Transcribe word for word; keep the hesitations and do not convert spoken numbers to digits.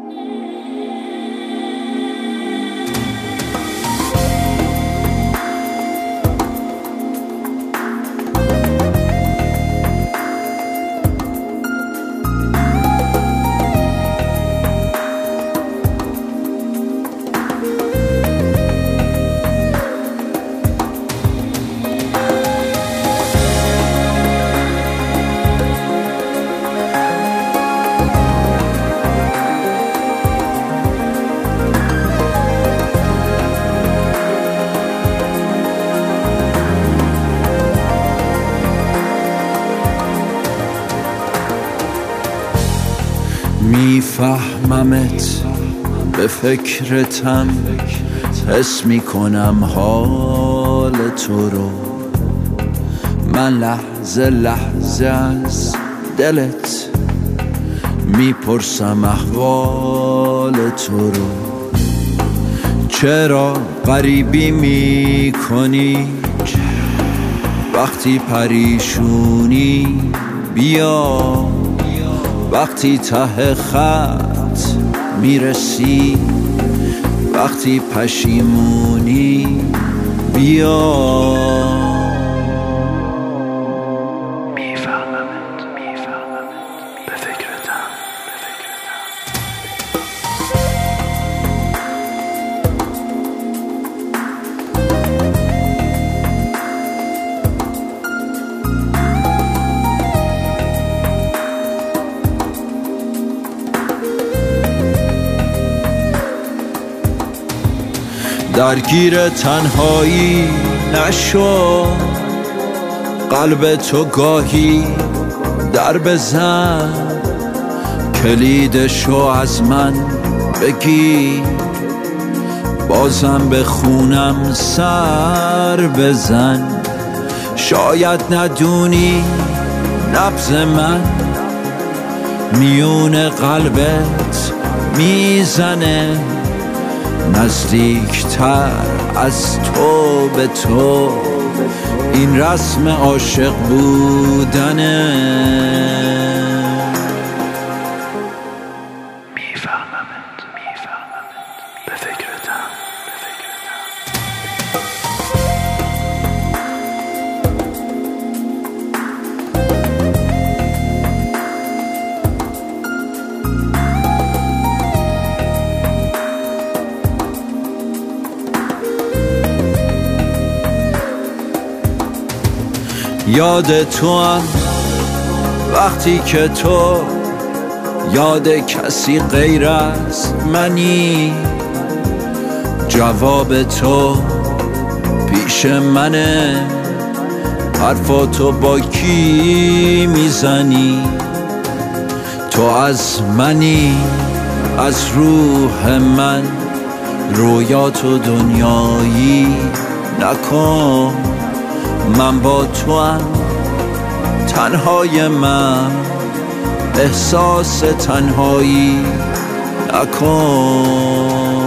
میفهممت، به فکرتم، حس میکنم حال تو رو. من لحظه لحظه از دلت میپرسم احوال تو رو. چرا غریبی میکنی وقتی پریشونی؟ بیا وقتی ته خط میرسی، وقتی پشیمونی بیا. میفهممت میفهممت به فکرتم به فکرتم درگیر تنهایی نشو، قلب تو گاهی در بزن، کلیدشو از من بگیر، بازم به خونم سر بزن. شاید ندونی نبض من میون قلبت میزنه، نزدیکتر از تو به تو، این رسم عاشق بودنه. میفهممت میفهممت به فکرتم به فکرتم یاد تو هم وقتی که تو یاد کسی غیر از منی، جواب تو پیش منه، حرفاتو با کی میزنی؟ تو از منی، از روح من، رویاتو دنیایی نکن. من با تو هم تنهای من، احساس تنهایی نکن.